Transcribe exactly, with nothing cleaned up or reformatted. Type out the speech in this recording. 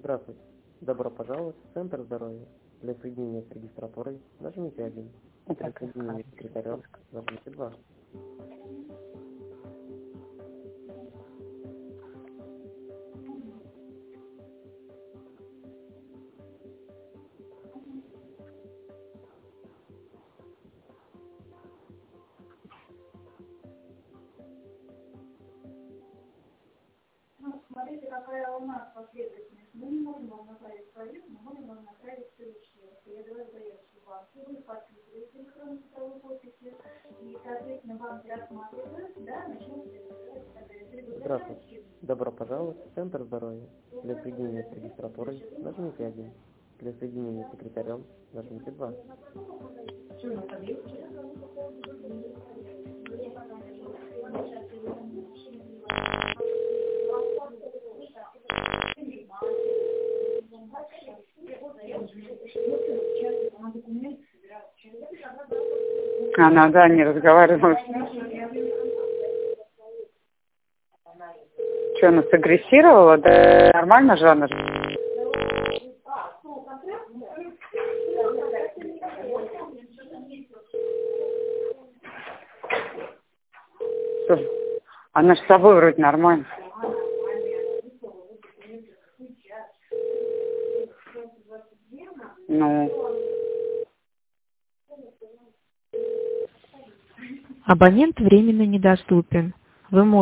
Здравствуйте. Добро пожаловать в Центр здоровья. Для соединения с регистратурой нажмите один. Для соединения с секретарем нажмите два. Ну, смотрите, какая у нас последовательность. Мы не можем вам направить свою, мы можем вам направить следующее. Я давай заявку в банке, вы подписываете электронную цифровую подписи, и, соответственно, банки рассматривают, да, начнут следовать. Здравствуйте. Добро пожаловать в Центр здоровья. Для соединения с регистратурой нажмите один. Для соединения с секретарем нажмите два. Она, да, не разговаривала. Что, она сагрессировала? Да нормально же она. Что? Она ж с собой вроде нормально. Ну. Абонент временно недоступен. Вы можете